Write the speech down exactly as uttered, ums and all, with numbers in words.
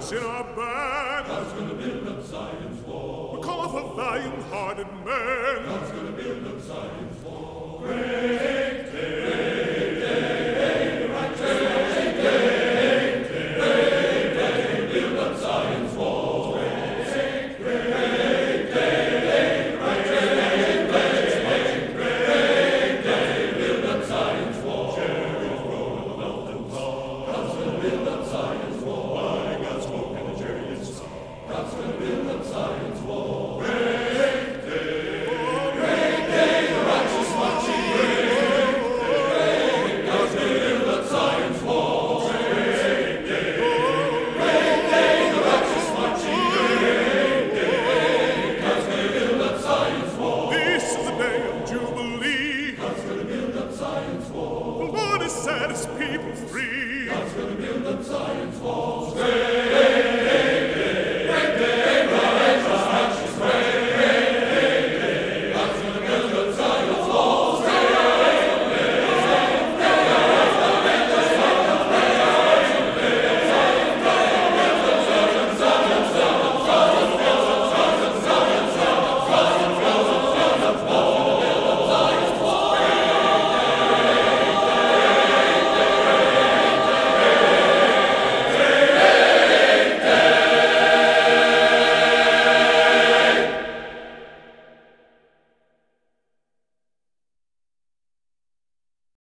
troops in our band. God's gonna build up Zion's wall. We call for valiant-hearted men. God's gonna build up Zion's wall. Great